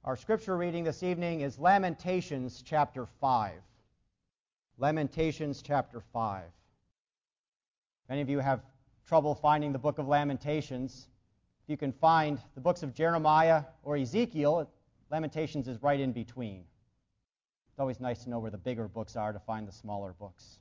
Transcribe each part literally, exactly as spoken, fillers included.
Our scripture reading this evening is Lamentations chapter five. Lamentations chapter five. If any of you have trouble finding the book of Lamentations, if you can find the books of Jeremiah or Ezekiel, Lamentations is right in between. It's always nice to know where the bigger books are to find the smaller books.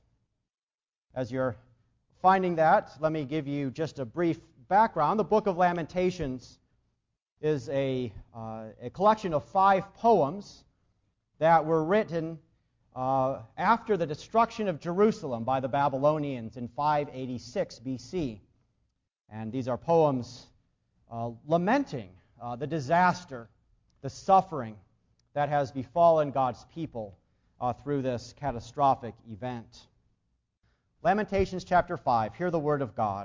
As you're finding that, let me give you just a brief background. The book of Lamentations is a, uh, a collection of five poems that were written uh, after the destruction of Jerusalem by the Babylonians in five eighty-six B C. And these are poems uh, lamenting uh, the disaster, the suffering that has befallen God's people uh, through this catastrophic event. Lamentations chapter five, hear the word of God.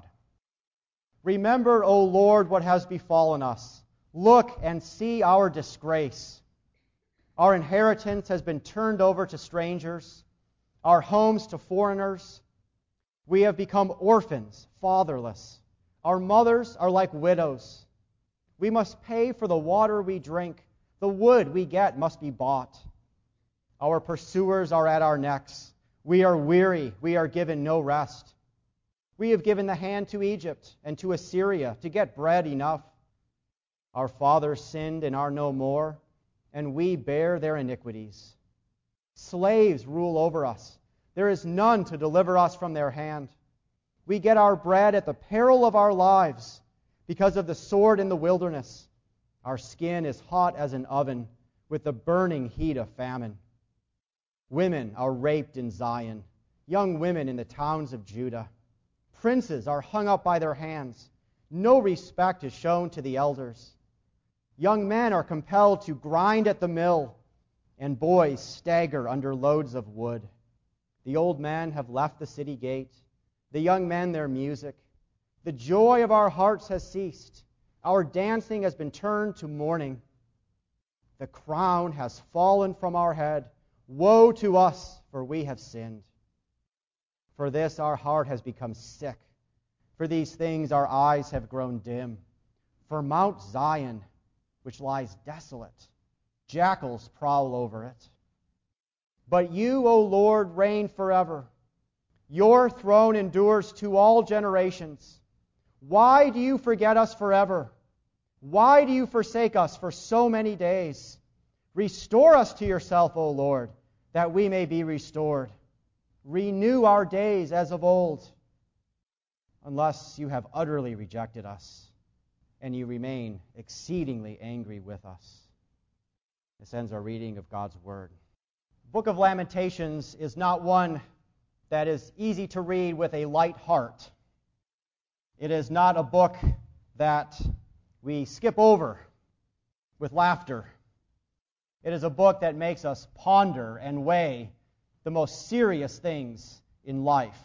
Remember, O Lord, what has befallen us. Look and see our disgrace. Our inheritance has been turned over to strangers, our homes to foreigners. We have become orphans, fatherless. Our mothers are like widows. We must pay for the water we drink. The wood we get must be bought. Our pursuers are at our necks. We are weary. We are given no rest. We have given the hand to Egypt and to Assyria to get bread enough. Our fathers sinned and are no more, and we bear their iniquities. Slaves rule over us. There is none to deliver us from their hand. We get our bread at the peril of our lives because of the sword in the wilderness. Our skin is hot as an oven with the burning heat of famine. Women are raped in Zion, young women in the towns of Judah. Princes are hung up by their hands. No respect is shown to the elders. Young men are compelled to grind at the mill, and boys stagger under loads of wood. The old men have left the city gate, the young men their music. The joy of our hearts has ceased. Our dancing has been turned to mourning. The crown has fallen from our head. Woe to us, for we have sinned. For this our heart has become sick. For these things our eyes have grown dim. For Mount Zion, which lies desolate, jackals prowl over it. But you, O Lord, reign forever. Your throne endures to all generations. Why do you forget us forever? Why do you forsake us for so many days? Restore us to yourself, O Lord, that we may be restored. Renew our days as of old, unless you have utterly rejected us and you remain exceedingly angry with us. This ends our reading of God's Word. The Book of Lamentations is not one that is easy to read with a light heart. It is not a book that we skip over with laughter. It is a book that makes us ponder and weigh the most serious things in life.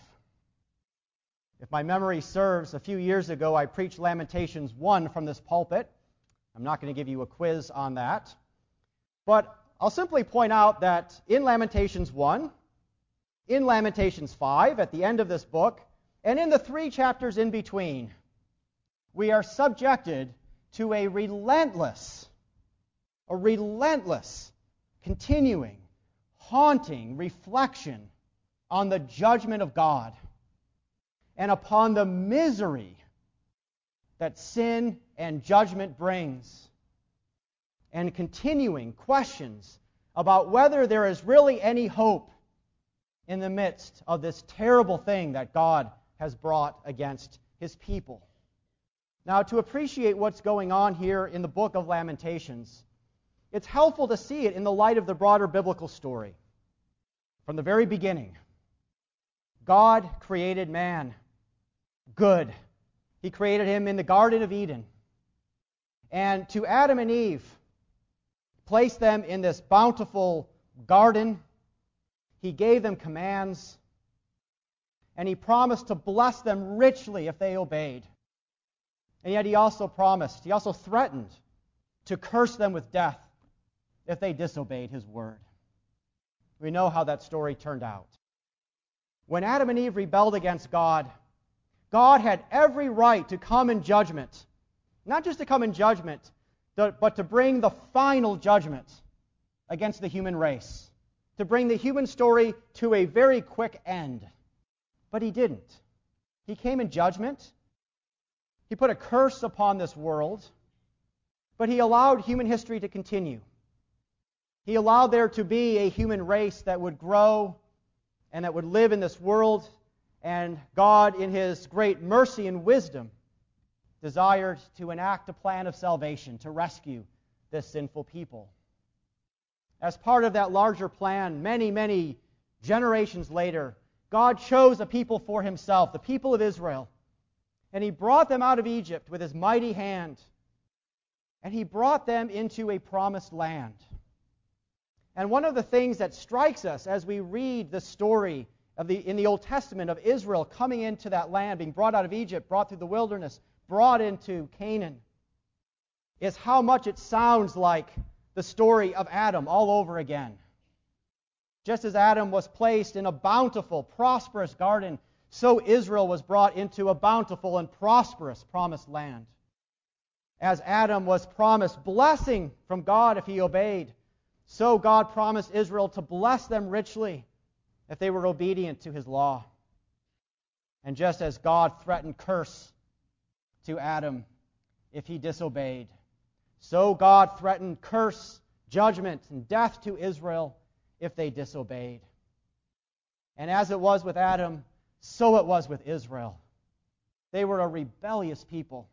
If my memory serves, a few years ago I preached Lamentations one from this pulpit. I'm not going to give you a quiz on that. But I'll simply point out that in Lamentations one, in Lamentations five, at the end of this book, and in the three chapters in between, we are subjected to a relentless, a relentless, continuing, haunting reflection on the judgment of God and upon the misery that sin and judgment brings, and continuing questions about whether there is really any hope in the midst of this terrible thing that God has brought against His people. Now, to appreciate what's going on here in the book of Lamentations, it's helpful to see it in the light of the broader biblical story. From the very beginning, God created man good. He created him in the Garden of Eden. And to Adam and Eve, placed them in this bountiful garden. He gave them commands, and He promised to bless them richly if they obeyed. And yet He also promised, He also threatened to curse them with death if they disobeyed His word. We know how that story turned out. When Adam and Eve rebelled against God, God had every right to come in judgment. Not just to come in judgment, but to bring the final judgment against the human race, to bring the human story to a very quick end. But he didn't. He came in judgment. He put a curse upon this world, but he allowed human history to continue. He allowed there to be a human race that would grow and that would live in this world, and God, in His great mercy and wisdom, desired to enact a plan of salvation to rescue this sinful people. As part of that larger plan, many, many generations later, God chose a people for Himself, the people of Israel, and He brought them out of Egypt with His mighty hand, and He brought them into a promised land. And one of the things that strikes us as we read the story of the, in the Old Testament of Israel coming into that land, being brought out of Egypt, brought through the wilderness, brought into Canaan, is how much it sounds like the story of Adam all over again. Just as Adam was placed in a bountiful, prosperous garden, so Israel was brought into a bountiful and prosperous promised land. As Adam was promised blessing from God if he obeyed, so God promised Israel to bless them richly if they were obedient to His law. And just as God threatened curse to Adam if he disobeyed, so God threatened curse, judgment, and death to Israel if they disobeyed. And as it was with Adam, so it was with Israel. They were a rebellious people.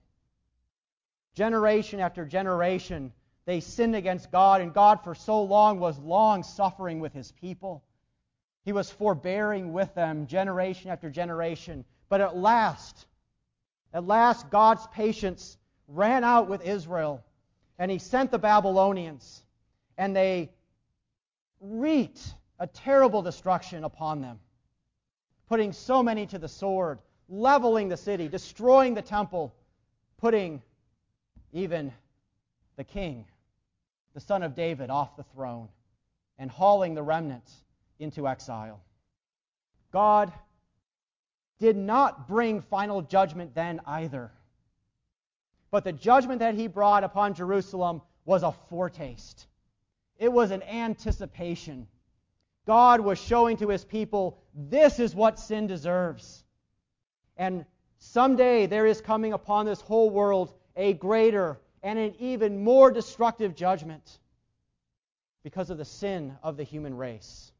Generation after generation, they sinned against God, and God for so long was long-suffering with His people. He was forbearing with them generation after generation. But at last, at last God's patience ran out with Israel, and He sent the Babylonians, and they wreaked a terrible destruction upon them, putting so many to the sword, leveling the city, destroying the temple, putting even the king, the son of David, off the throne, and hauling the remnant into exile. God did not bring final judgment then either. But the judgment that He brought upon Jerusalem was a foretaste. It was an anticipation. God was showing to His people, this is what sin deserves. And someday there is coming upon this whole world a greater and an even more destructive judgment because of the sin of the human race.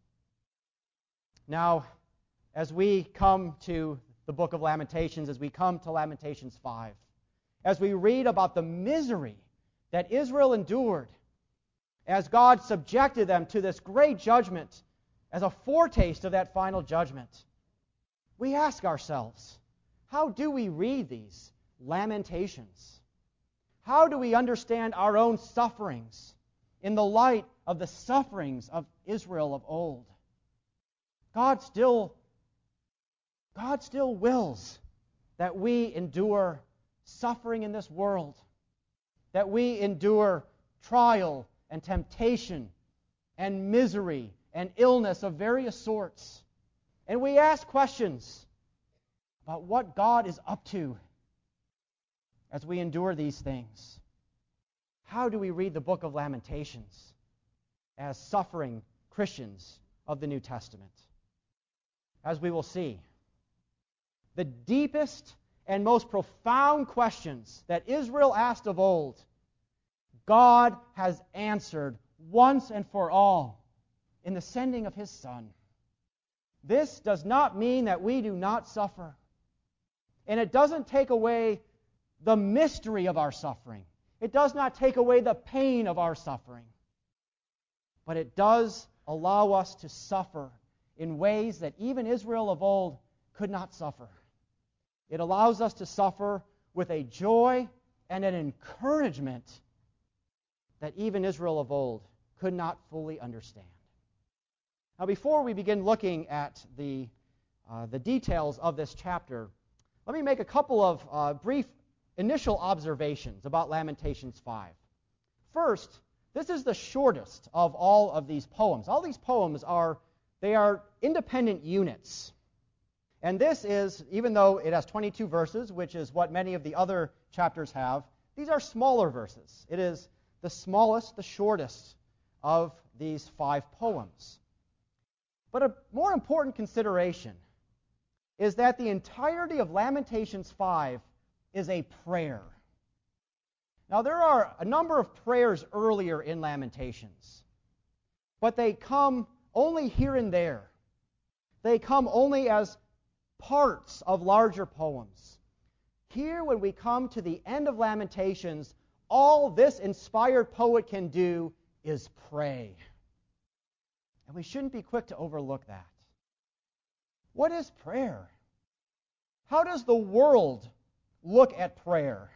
Now, as we come to the book of Lamentations, as we come to Lamentations five, as we read about the misery that Israel endured, as God subjected them to this great judgment as a foretaste of that final judgment, we ask ourselves, how do we read these Lamentations? How do we understand our own sufferings in the light of the sufferings of Israel of old? God still, God still wills that we endure suffering in this world, that we endure trial and temptation and misery and illness of various sorts. And we ask questions about what God is up to as we endure these things. How do we read the book of Lamentations as suffering Christians of the New Testament? As we will see, the deepest and most profound questions that Israel asked of old, God has answered once and for all in the sending of His Son. This does not mean that we do not suffer. And it doesn't take away the mystery of our suffering. It does not take away the pain of our suffering. But it does allow us to suffer in ways that even Israel of old could not suffer. It allows us to suffer with a joy and an encouragement that even Israel of old could not fully understand. Now, before we begin looking at the, uh, the details of this chapter, let me make a couple of uh, brief initial observations about Lamentations five. First, this is the shortest of all of these poems. All these poems are, they are independent units. And this is, even though it has twenty-two verses, which is what many of the other chapters have, these are smaller verses. It is the smallest, the shortest of these five poems. But a more important consideration is that the entirety of Lamentations five is a prayer. Now, there are a number of prayers earlier in Lamentations, but they come only here and there. They come only as parts of larger poems. Here, when we come to the end of Lamentations, all this inspired poet can do is pray. And we shouldn't be quick to overlook that. What is prayer? How does the world look at prayer?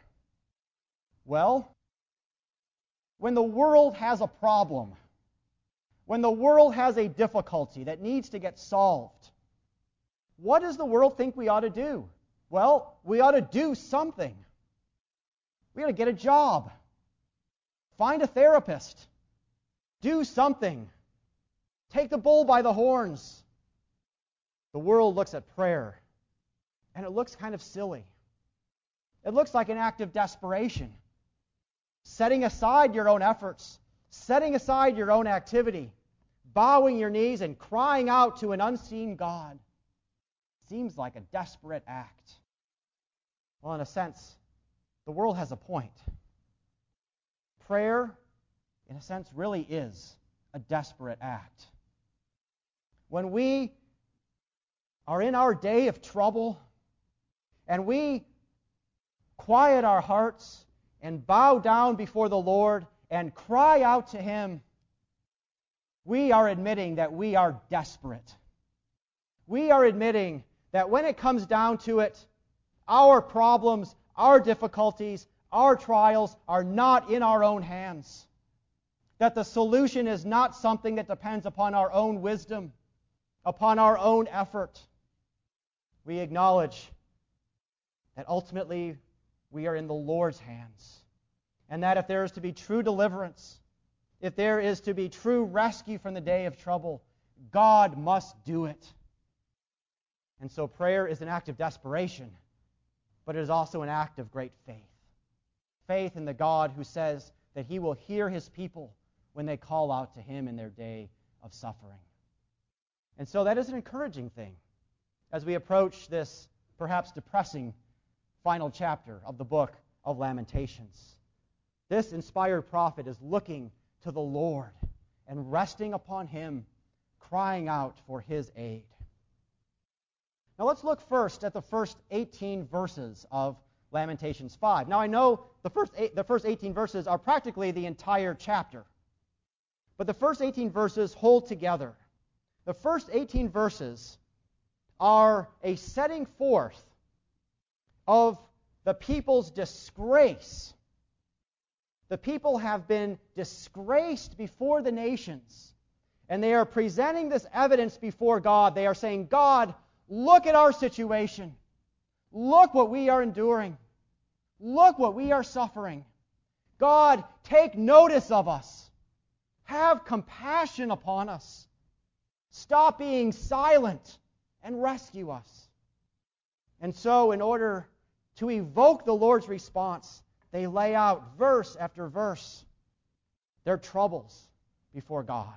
Well, when the world has a problem, when the world has a difficulty that needs to get solved, what does the world think we ought to do? Well, we ought to do something. We ought to get a job, find a therapist, do something, take the bull by the horns. The world looks at prayer, and it looks kind of silly. It looks like an act of desperation. Setting aside your own efforts, setting aside your own activity, bowing your knees and crying out to an unseen God. Seems like a desperate act. Well, in a sense, the world has a point. Prayer, in a sense, really is a desperate act. When we are in our day of trouble and we quiet our hearts and bow down before the Lord and cry out to Him, we are admitting that we are desperate. We are admitting that when it comes down to it, our problems, our difficulties, our trials are not in our own hands. That the solution is not something that depends upon our own wisdom, upon our own effort. We acknowledge that ultimately we are in the Lord's hands. And that if there is to be true deliverance, if there is to be true rescue from the day of trouble, God must do it. And so prayer is an act of desperation, but it is also an act of great faith. Faith in the God who says that He will hear His people when they call out to Him in their day of suffering. And so that is an encouraging thing as we approach this perhaps depressing final chapter of the book of Lamentations. This inspired prophet is looking to the Lord and resting upon Him, crying out for His aid. Now let's look first at the first eighteen verses of Lamentations five. Now I know the first eight, the first eighteen verses are practically the entire chapter, but the first eighteen verses hold together. The first eighteen verses are a setting forth of the people's disgrace. The people have been disgraced before the nations, and they are presenting this evidence before God. They are saying, God, look at our situation. Look what we are enduring. Look what we are suffering. God, take notice of us. Have compassion upon us. Stop being silent and rescue us. And so, in order to evoke the Lord's response, they lay out verse after verse their troubles before God.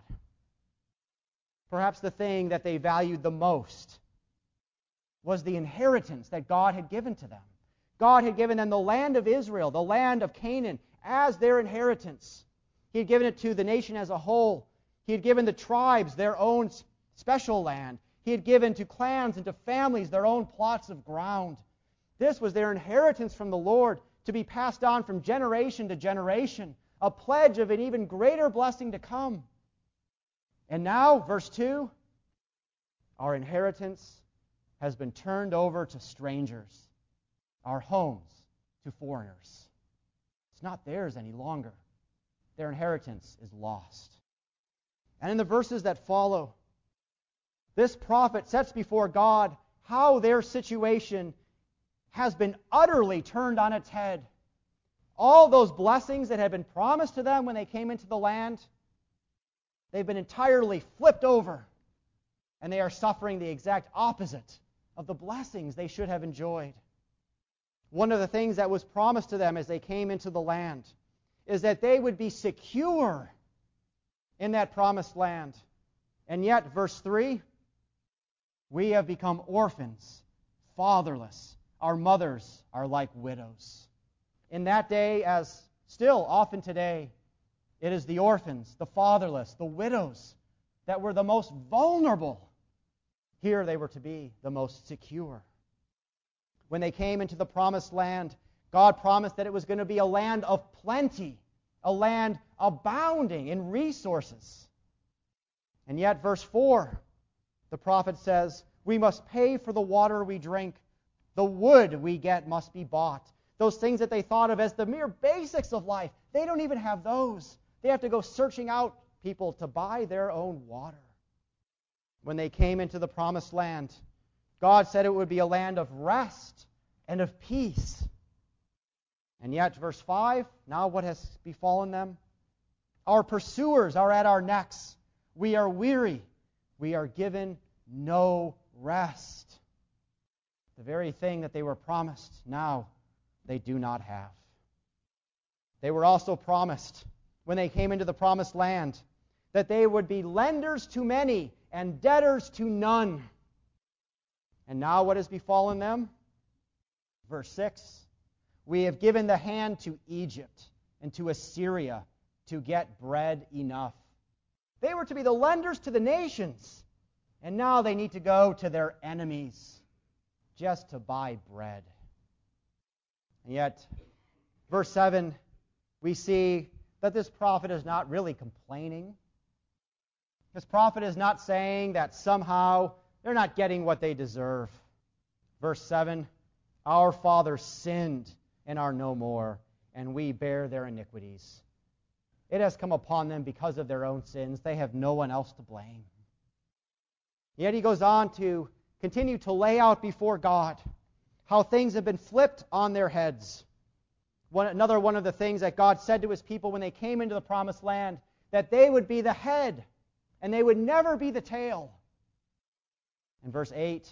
Perhaps the thing that they valued the most was the inheritance that God had given to them. God had given them the land of Israel, the land of Canaan, as their inheritance. He had given it to the nation as a whole. He had given the tribes their own special land. He had given to clans and to families their own plots of ground. This was their inheritance from the Lord, to be passed on from generation to generation, a pledge of an even greater blessing to come. And now, verse two, our inheritance has been turned over to strangers, our homes to foreigners. It's not theirs any longer. Their inheritance is lost. And in the verses that follow, this prophet sets before God how their situation has been utterly turned on its head. All those blessings that had been promised to them when they came into the land, they've been entirely flipped over, and they are suffering the exact opposite of the blessings they should have enjoyed. One of the things that was promised to them as they came into the land is that they would be secure in that promised land. And yet, verse three, we have become orphans, fatherless. Our mothers are like widows. In that day, as still often today, it is the orphans, the fatherless, the widows that were the most vulnerable. Here they were to be the most secure. When they came into the promised land, God promised that it was going to be a land of plenty, a land abounding in resources. And yet, verse four, the prophet says, we must pay for the water we drink. The wood we get must be bought. Those things that they thought of as the mere basics of life, they don't even have those. They have to go searching out people to buy their own water. When they came into the promised land, God said it would be a land of rest and of peace. And yet, verse five, now what has befallen them? Our pursuers are at our necks. We are weary. We are given no rest. The very thing that they were promised, now they do not have. They were also promised, when they came into the promised land, that they would be lenders to many and debtors to none. And now what has befallen them? Verse six, we have given the hand to Egypt and to Assyria to get bread enough. They were to be the lenders to the nations, and now they need to go to their enemies just to buy bread. And yet, verse seven, we see that this prophet is not really complaining. This prophet is not saying that somehow they're not getting what they deserve. Verse seven, our fathers sinned and are no more, and we bear their iniquities. It has come upon them because of their own sins. They have no one else to blame. Yet he goes on to continue to lay out before God how things have been flipped on their heads. One, another one of the things that God said to his people when they came into the promised land, that they would be the head and they would never be the tail. In verse eight,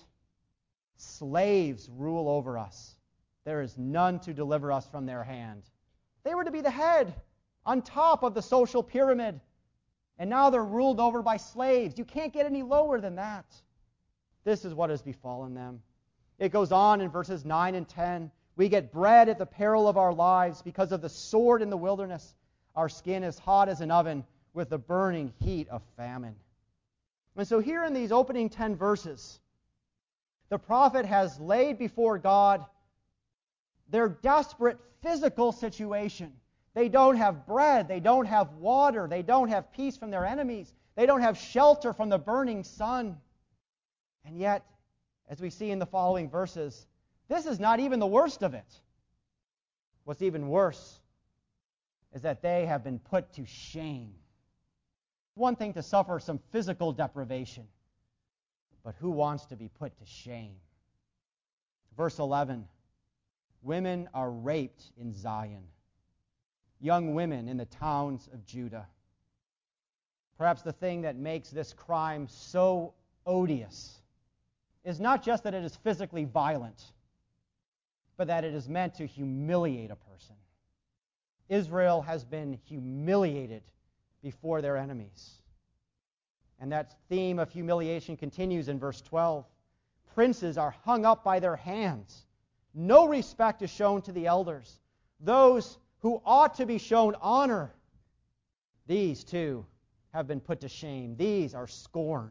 slaves rule over us. There is none to deliver us from their hand. They were to be the head, on top of the social pyramid. And now they're ruled over by slaves. You can't get any lower than that. This is what has befallen them. It goes on in verses nine and ten. We get bread at the peril of our lives because of the sword in the wilderness. Our skin is hot as an oven with the burning heat of famine. And so here in these opening ten verses, the prophet has laid before God their desperate physical situation. They don't have bread. They don't have water. They don't have peace from their enemies. They don't have shelter from the burning sun. And yet, as we see in the following verses, this is not even the worst of it. What's even worse is that they have been put to shame. One thing to suffer some physical deprivation, but who wants to be put to shame? Verse eleven, women are raped in Zion. Young women in the towns of Judah. Perhaps the thing that makes this crime so odious is not just that it is physically violent, but that it is meant to humiliate a person. Israel has been humiliated before their enemies. And that theme of humiliation continues in verse twelve. Princes are hung up by their hands. No respect is shown to the elders. Those who ought to be shown honor, these too have been put to shame. These are scorned.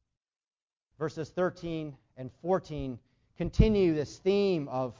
Verses thirteen and fourteen continue this theme of,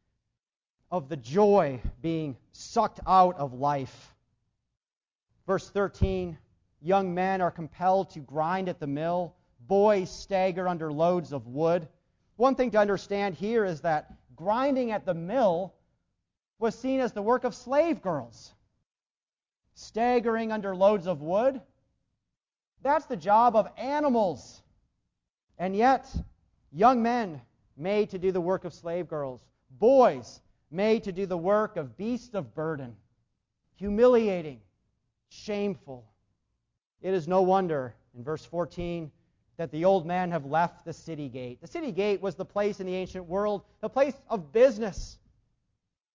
of the joy being sucked out of life. Verse thirteen, young men are compelled to grind at the mill. Boys stagger under loads of wood. One thing to understand here is that grinding at the mill was seen as the work of slave girls. Staggering under loads of wood, that's the job of animals. And yet, young men made to do the work of slave girls, boys made to do the work of beasts of burden. Humiliating, shameful. It is no wonder, in verse fourteen, that the old men have left the city gate. The city gate was the place in the ancient world, the place of business.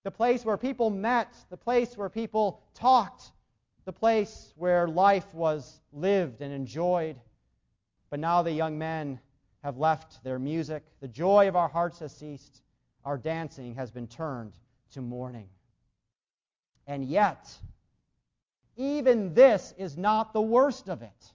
the place where people met, the place where people talked, the place where life was lived and enjoyed. But now the young men have left their music. The joy of our hearts has ceased. Our dancing has been turned to mourning. And yet, even this is not the worst of it.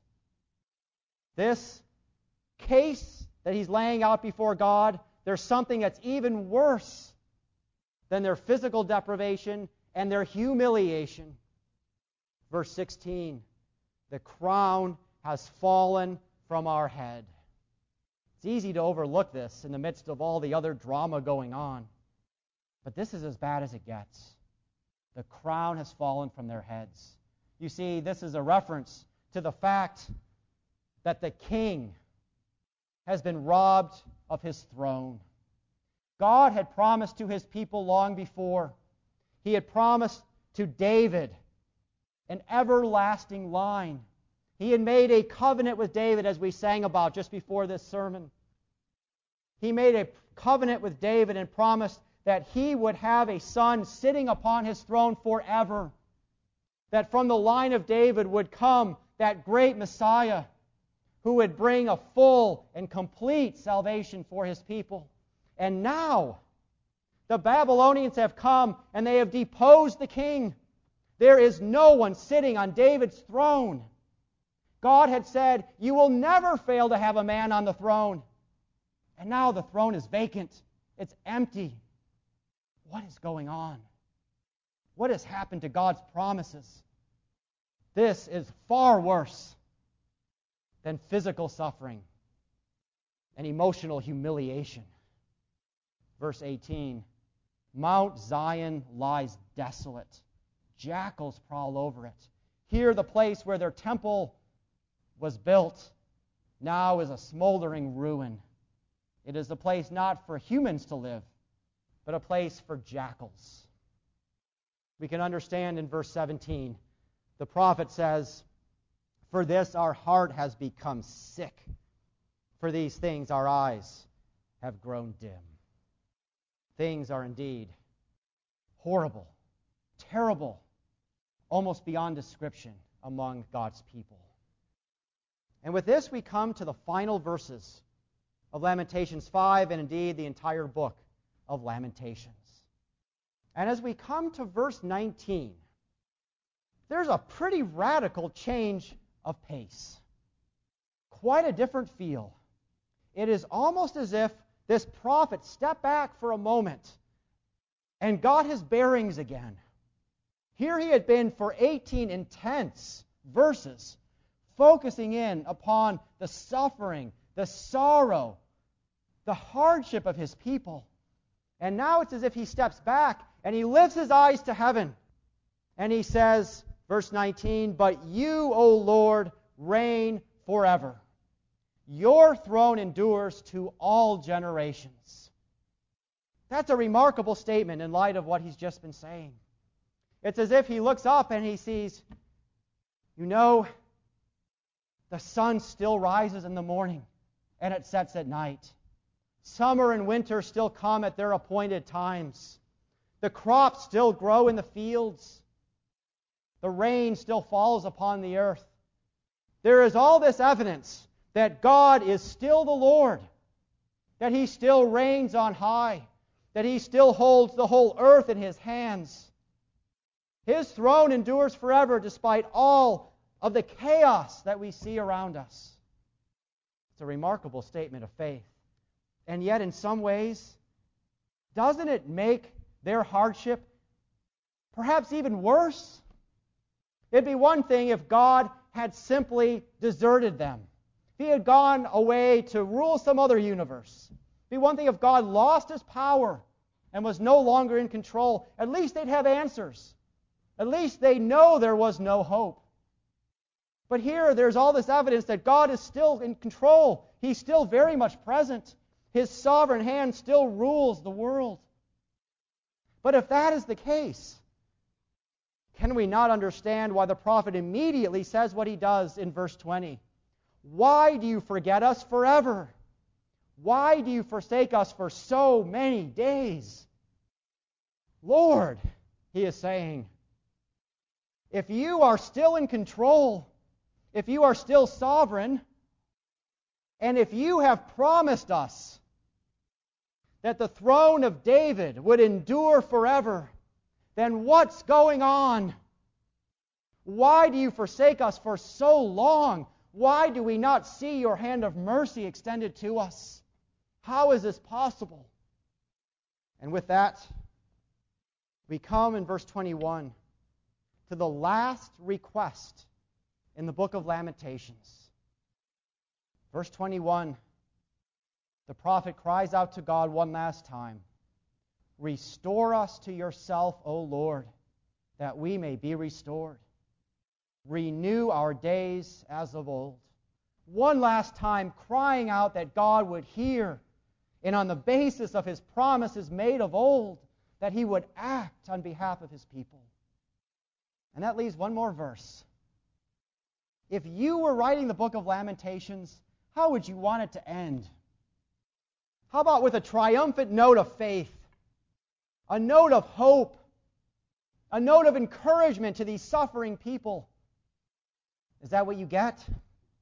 This case that he's laying out before God, there's something that's even worse than their physical deprivation and their humiliation. Verse sixteen, the crown has fallen from our head. It's easy to overlook this in the midst of all the other drama going on. But this is as bad as it gets. The crown has fallen from their heads. You see, this is a reference to the fact that the king has been robbed of his throne. God had promised to his people long before. He had promised to David an everlasting line. He had made a covenant with David, as we sang about just before this sermon. He made a covenant with David and promised that he would have a son sitting upon his throne forever. That from the line of David would come that great Messiah who would bring a full and complete salvation for his people. And now, the Babylonians have come and they have deposed the king. There is no one sitting on David's throne. God had said, you will never fail to have a man on the throne. And now the throne is vacant. It's empty. What is going on? What has happened to God's promises? This is far worse than physical suffering and emotional humiliation. Verse eighteen, Mount Zion lies desolate. Jackals prowl over it. Here, the place where their temple was built now is a smoldering ruin. It is a place not for humans to live, but a place for jackals. We can understand in verse seventeen, the prophet says, for this our heart has become sick. For these things our eyes have grown dim. Things are indeed horrible, terrible, almost beyond description among God's people. And with this we come to the final verses of Lamentations five, and indeed the entire book of Lamentations. And as we come to verse nineteen, there's a pretty radical change of pace. Quite a different feel. It is almost as if this prophet stepped back for a moment and got his bearings again. Here he had been for eighteen intense verses, focusing in upon the suffering, the sorrow, the hardship of his people. And now it's as if he steps back and he lifts his eyes to heaven. And he says, verse nineteen, but you, O Lord, reign forever. Your throne endures to all generations. That's a remarkable statement in light of what he's just been saying. It's as if he looks up and he sees, you know, the sun still rises in the morning and it sets at night. Summer and winter still come at their appointed times. The crops still grow in the fields. The rain still falls upon the earth. There is all this evidence that God is still the Lord, that He still reigns on high, that He still holds the whole earth in His hands. His throne endures forever despite all of the chaos that we see around us. It's a remarkable statement of faith. And yet, in some ways, doesn't it make their hardship perhaps even worse? It'd be one thing if God had simply deserted them. If He had gone away to rule some other universe. It'd be one thing if God lost His power and was no longer in control. At least they'd have answers. At least they know there was no hope. But here, there's all this evidence that God is still in control. He's still very much present. His sovereign hand still rules the world. But if that is the case, can we not understand why the prophet immediately says what he does in verse twenty? Why do you forget us forever? Why do you forsake us for so many days? Lord, he is saying, if you are still in control, if you are still sovereign, and if you have promised us that the throne of David would endure forever, then what's going on? Why do you forsake us for so long? Why do we not see your hand of mercy extended to us? How is this possible? And with that, we come in verse twenty-one to the last request in the book of Lamentations. Verse twenty-one, the prophet cries out to God one last time, "Restore us to yourself, O Lord, that we may be restored. Renew our days as of old." One last time crying out that God would hear, and on the basis of his promises made of old, that he would act on behalf of his people. And that leaves one more verse. If you were writing the book of Lamentations, how would you want it to end? How about with a triumphant note of faith, a note of hope, a note of encouragement to these suffering people? Is that what you get? Is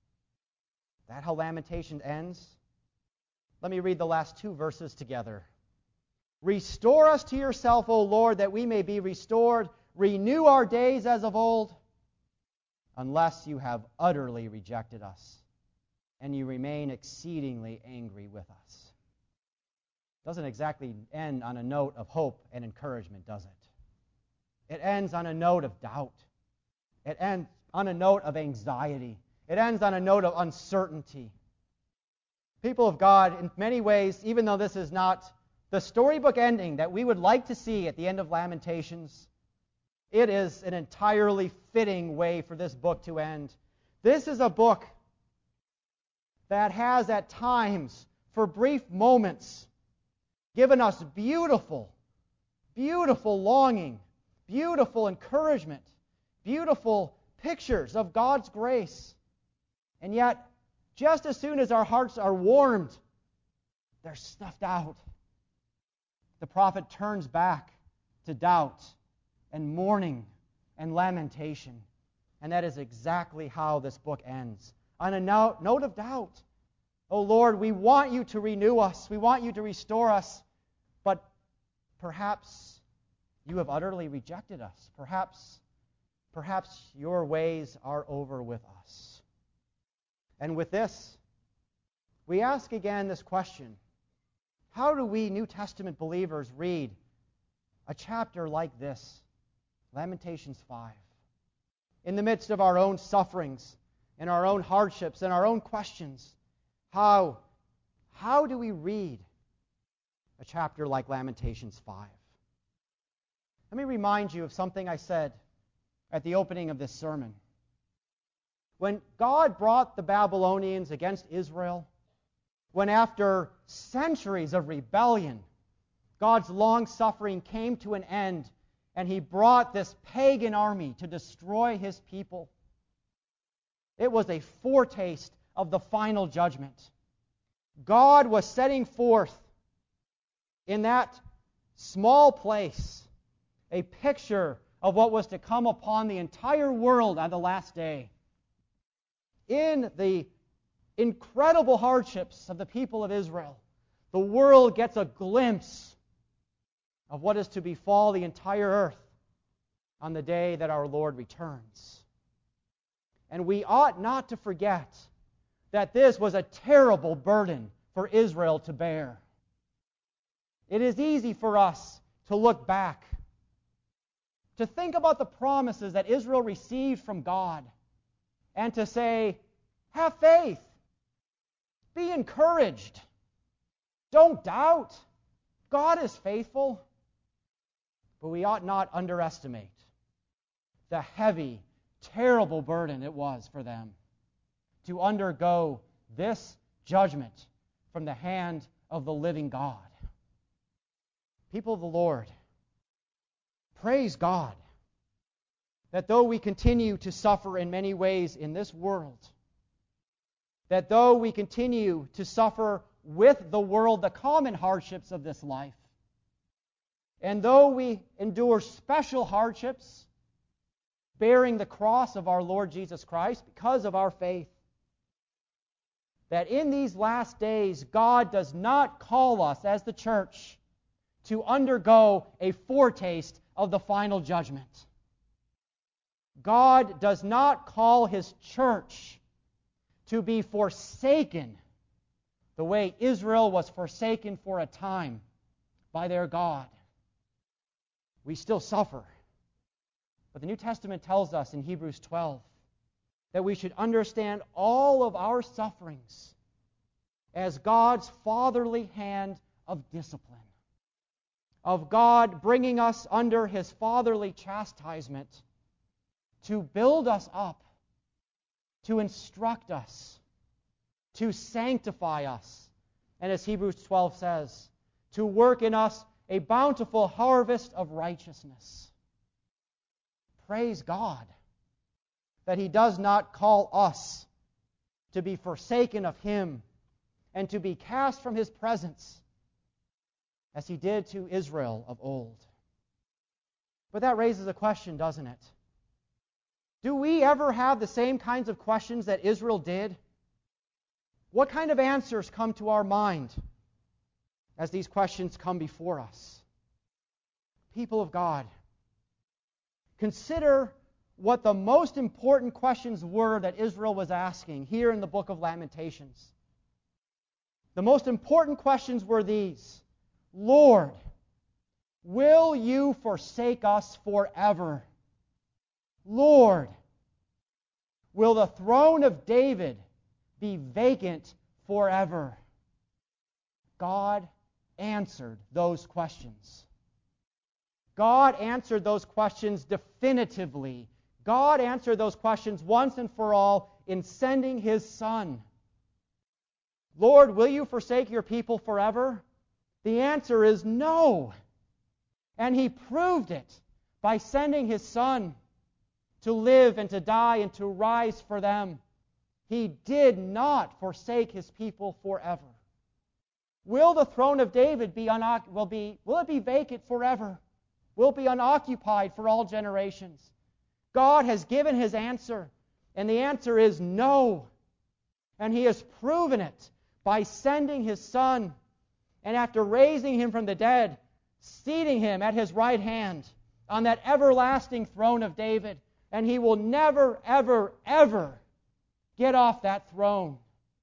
that how Lamentation ends? Let me read the last two verses together. "Restore us to yourself, O Lord, that we may be restored. Renew our days as of old, unless you have utterly rejected us, and you remain exceedingly angry with us." Doesn't exactly end on a note of hope and encouragement, does it? It ends on a note of doubt. It ends on a note of anxiety. It ends on a note of uncertainty. People of God, in many ways, even though this is not the storybook ending that we would like to see at the end of Lamentations, it is an entirely fitting way for this book to end. This is a book that has at times, for brief moments, given us beautiful, beautiful longing, beautiful encouragement, beautiful pictures of God's grace. And yet, just as soon as our hearts are warmed, they're snuffed out. The prophet turns back to doubt and mourning and lamentation. And that is exactly how this book ends. On a note, note of doubt. Oh Lord, we want you to renew us. We want you to restore us. But perhaps you have utterly rejected us. Perhaps, perhaps your ways are over with us. And with this, we ask again this question. How do we New Testament believers read a chapter like this, Lamentations five? In the midst of our own sufferings, and our own hardships, and our own questions, how, how do we read a chapter like Lamentations five? Let me remind you of something I said at the opening of this sermon. When God brought the Babylonians against Israel, when after centuries of rebellion, God's long-suffering came to an end, and he brought this pagan army to destroy his people, it was a foretaste of the final judgment. God was setting forth in that small place a picture of what was to come upon the entire world on the last day. In the incredible hardships of the people of Israel, the world gets a glimpse of what is to befall the entire earth on the day that our Lord returns. And we ought not to forget that this was a terrible burden for Israel to bear. It is easy for us to look back, to think about the promises that Israel received from God, and to say, have faith, be encouraged, don't doubt, God is faithful. But we ought not underestimate the heavy, terrible burden it was for them to undergo this judgment from the hand of the living God. People of the Lord, praise God that though we continue to suffer in many ways in this world, that though we continue to suffer with the world the common hardships of this life, And though we endure special hardships, bearing the cross of our Lord Jesus Christ because of our faith, that in these last days God does not call us as the church to undergo a foretaste of the final judgment. God does not call His church to be forsaken the way Israel was forsaken for a time by their God. We still suffer. But the New Testament tells us in Hebrews twelve that we should understand all of our sufferings as God's fatherly hand of discipline, of God bringing us under His fatherly chastisement to build us up, to instruct us, to sanctify us, and as Hebrews twelve says, to work in us a bountiful harvest of righteousness. Praise God that He does not call us to be forsaken of Him and to be cast from His presence as He did to Israel of old. But that raises a question, doesn't it? Do we ever have the same kinds of questions that Israel did? What kind of answers come to our mind as these questions come before us? People of God, consider what the most important questions were that Israel was asking here in the book of Lamentations. The most important questions were these: Lord, will you forsake us forever? Lord, will the throne of David be vacant forever? God answered those questions. God answered those questions definitively. God answered those questions once and for all in sending His Son. Lord, will you forsake your people forever? The answer is no. And He proved it by sending His Son to live and to die and to rise for them. He did not forsake His people forever. Will the throne of David be unoc- will be will it be vacant forever? Will it be unoccupied for all generations? God has given His answer, and the answer is no. And He has proven it by sending His Son, and after raising Him from the dead, seating Him at His right hand on that everlasting throne of David. And He will never, ever, ever get off that throne.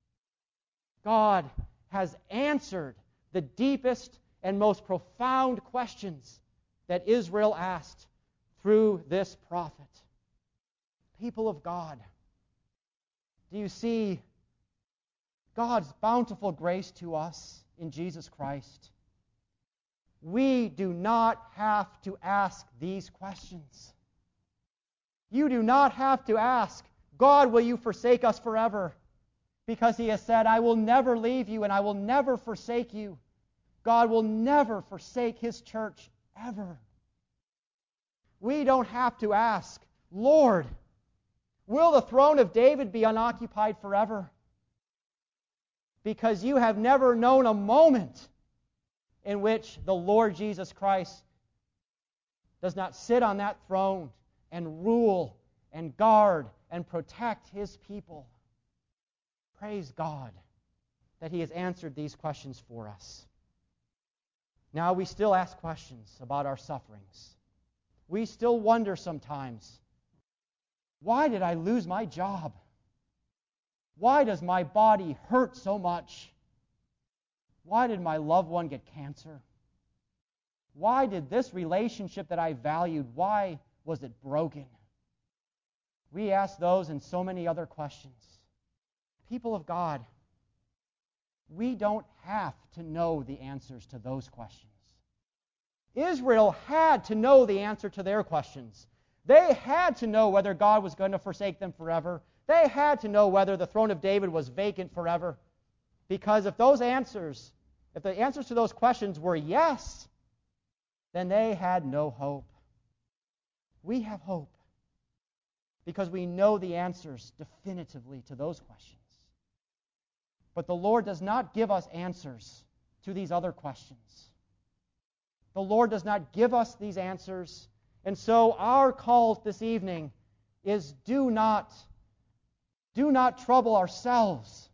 God has answered the deepest and most profound questions that Israel asked through this prophet. People of God, do you see God's bountiful grace to us in Jesus Christ? We do not have to ask these questions. You do not have to ask, God, will you forsake us forever? Because He has said, I will never leave you and I will never forsake you. God will never forsake His church ever. We don't have to ask, Lord, will the throne of David be unoccupied forever? Because you have never known a moment in which the Lord Jesus Christ does not sit on that throne and rule and guard and protect His people. Praise God that He has answered these questions for us. Now we still ask questions about our sufferings. We still wonder sometimes, why did I lose my job? Why does my body hurt so much? Why did my loved one get cancer? Why did this relationship that I valued, why was it broken? We ask those and so many other questions. People of God, we don't have to know the answers to those questions. Israel had to know the answer to their questions. They had to know whether God was going to forsake them forever. They had to know whether the throne of David was vacant forever. Because if those answers, if the answers to those questions were yes, then they had no hope. We have hope because we know the answers definitively to those questions. But the Lord does not give us answers to these other questions. The Lord does not give us these answers. And so our call this evening is do not, do not trouble ourselves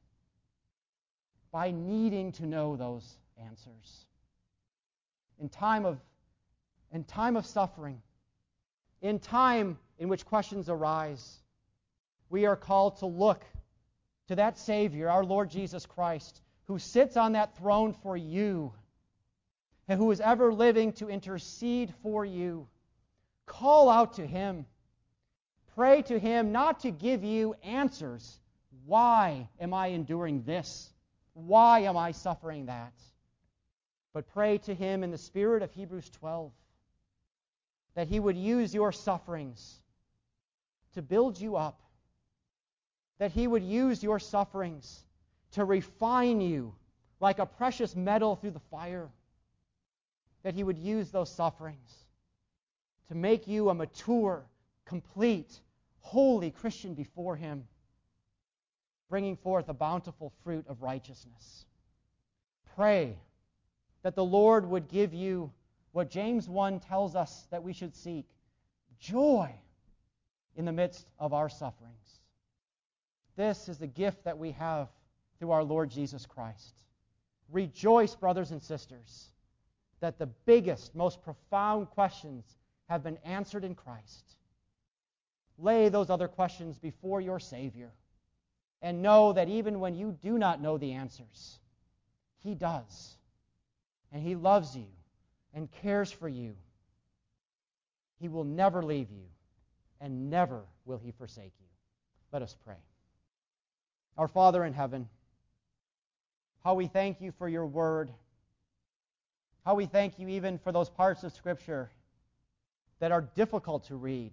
by needing to know those answers. In time of, in time of suffering, in time in which questions arise, we are called to look to that Savior, our Lord Jesus Christ, who sits on that throne for you and who is ever living to intercede for you. Call out to Him. Pray to Him not to give you answers. Why am I enduring this? Why am I suffering that? But pray to Him in the spirit of Hebrews twelve, that He would use your sufferings to build you up, that He would use your sufferings to refine you like a precious metal through the fire, that He would use those sufferings to make you a mature, complete, holy Christian before Him, bringing forth a bountiful fruit of righteousness. Pray that the Lord would give you what James one tells us that we should seek, joy in the midst of our sufferings. This is the gift that we have through our Lord Jesus Christ. Rejoice, brothers and sisters, that the biggest, most profound questions have been answered in Christ. Lay those other questions before your Savior and know that even when you do not know the answers, He does. And He loves you and cares for you. He will never leave you, and never will He forsake you. Let us pray. Our Father in heaven, how we thank You for Your word. How we thank You even for those parts of Scripture that are difficult to read.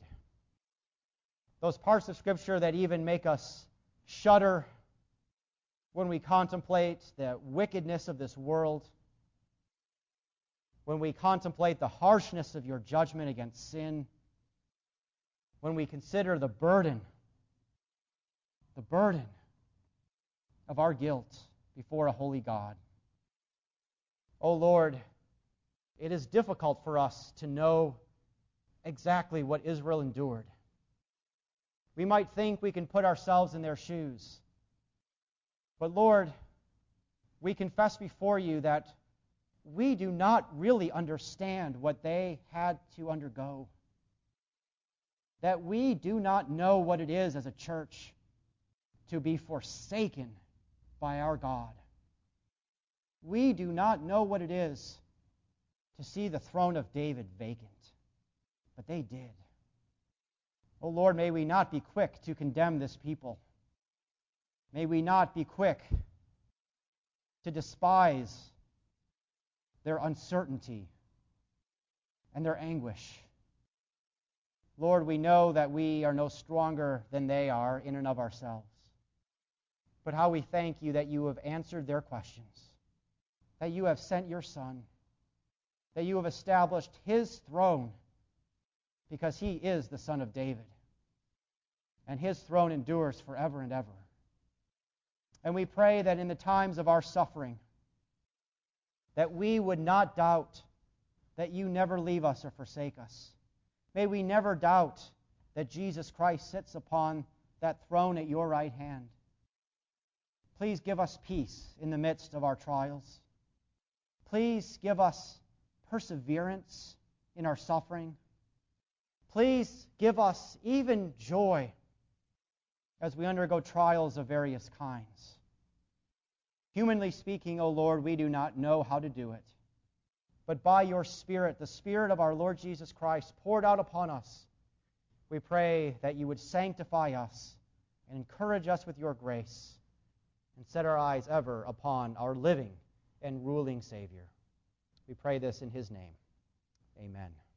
Those parts of Scripture that even make us shudder when we contemplate the wickedness of this world, when we contemplate the harshness of Your judgment against sin, when we consider the burden, the burden of our guilt before a holy God. Oh Lord, it is difficult for us to know exactly what Israel endured. We might think we can put ourselves in their shoes. But Lord, we confess before You that we do not really understand what they had to undergo. That we do not know what it is as a church to be forsaken by our God. We do not know what it is to see the throne of David vacant. But they did. Oh Lord, may we not be quick to condemn this people. May we not be quick to despise their uncertainty and their anguish. Lord, we know that we are no stronger than they are in and of ourselves. But how we thank You that You have answered their questions, that You have sent Your Son, that You have established His throne, because He is the Son of David, and His throne endures forever and ever. And we pray that in the times of our suffering, that we would not doubt that You never leave us or forsake us. May we never doubt that Jesus Christ sits upon that throne at Your right hand. Please give us peace in the midst of our trials. Please give us perseverance in our suffering. Please give us even joy as we undergo trials of various kinds. Humanly speaking, O Lord, we do not know how to do it. But by Your Spirit, the Spirit of our Lord Jesus Christ poured out upon us, we pray that You would sanctify us and encourage us with Your grace and set our eyes ever upon our living and ruling Savior. We pray this in His name. Amen.